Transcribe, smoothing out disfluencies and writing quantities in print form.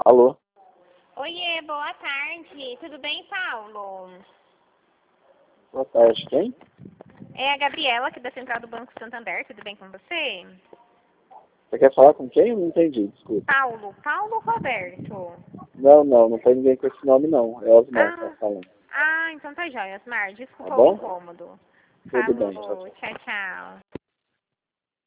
Alô? Oiê, boa tarde. Tudo bem, Paulo? Boa tarde, quem? É a Gabriela aqui da Central do Banco Santander. Tudo bem com você? Você quer falar com quem? Eu não entendi, desculpa. Paulo Roberto. Não tem ninguém com esse nome não. É Osmar que tá Ah, falando. então tá jóia, Osmar. Tá Desculpa o bom? incômodo. Tudo bem, tchau, Falou, tchau. tchau, tchau.